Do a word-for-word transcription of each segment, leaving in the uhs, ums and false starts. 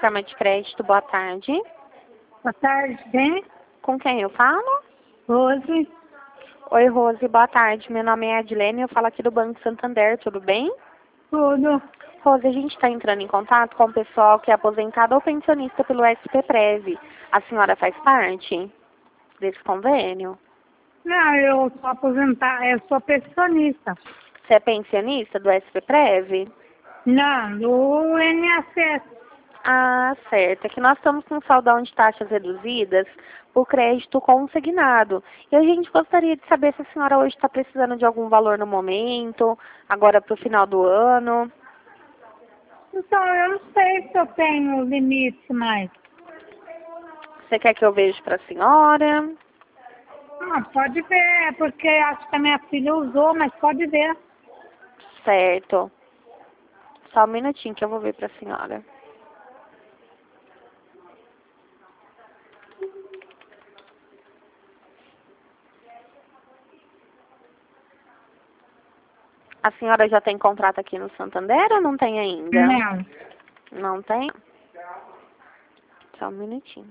plataforma de crédito. Boa tarde. Boa tarde, bem? Com quem eu falo? Rose. Oi, Rose. Boa tarde. Meu nome é Adilene. Eu falo aqui do Banco Santander. Tudo bem? Tudo. Rose, a gente está entrando em contato com o pessoal que é aposentado ou pensionista pelo S P Prev. A senhora faz parte desse convênio? Não, eu sou aposentada, eu sou pensionista. Você é pensionista do S P Prev? Não, do I N S S. Ah, certo. É que nós estamos com um saldão de taxas reduzidas por crédito consignado. E a gente gostaria de saber se a senhora hoje está precisando de algum valor no momento, agora para o final do ano. Então, eu não sei se eu tenho limite mais. Você quer que eu veja para a senhora? Ah, pode ver, porque acho que a minha filha usou, mas pode ver. Certo. Só um minutinho que eu vou ver para a senhora. A senhora já tem contrato aqui no Santander ou não tem ainda? Não. Não tem? Só um minutinho.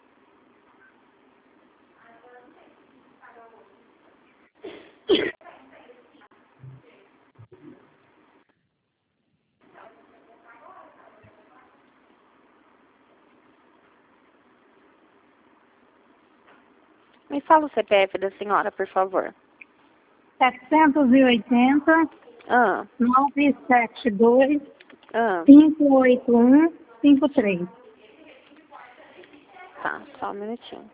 Me fala o C P F da senhora, por favor. setecentos e oitenta, Ah, novecentos e setenta e dois, ah, quinhentos e oitenta e um, cinquenta e três. tá, só um minutinho.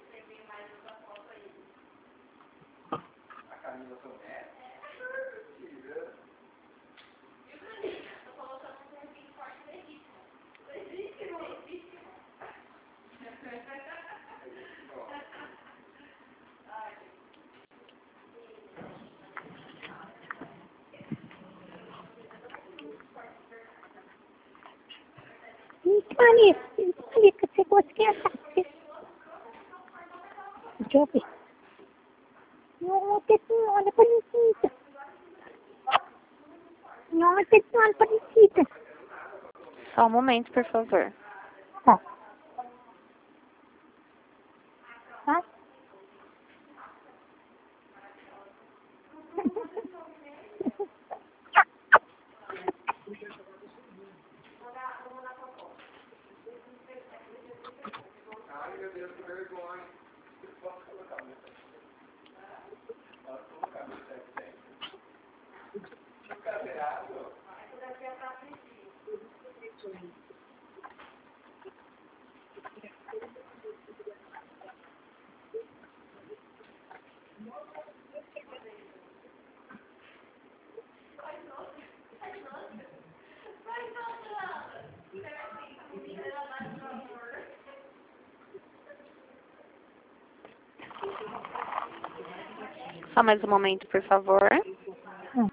Olha, olha que você conseguiu. Deixa eu ver. Nossa senhora parecida. Nossa senhora parecida. Só um momento, por favor. Tá. Tá? Só mais um momento, por favor. Hum.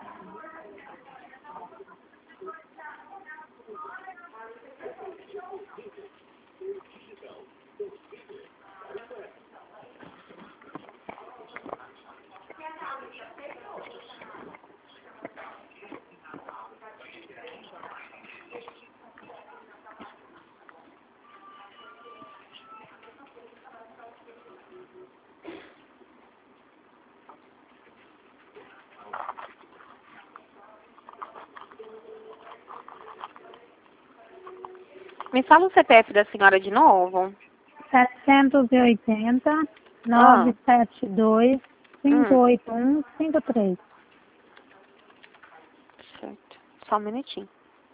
Me fala o C P F da senhora de novo. setecentos e oitenta, Ah, novecentos e setenta e dois, quinhentos e hum, oitenta e um, cinquenta e três. certo. Só um minutinho.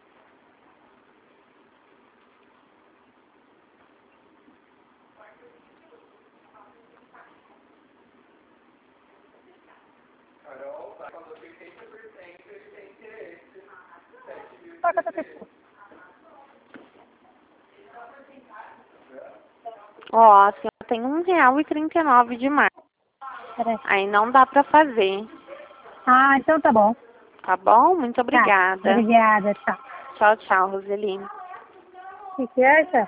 Ó, a senhora tem um real e trinta e nove de margem. Peraí. Aí não dá pra fazer. Ah, então tá bom. Tá bom? Muito Tá. obrigada. Obrigada, tchau. Tchau, tchau, Roseli. O que que é,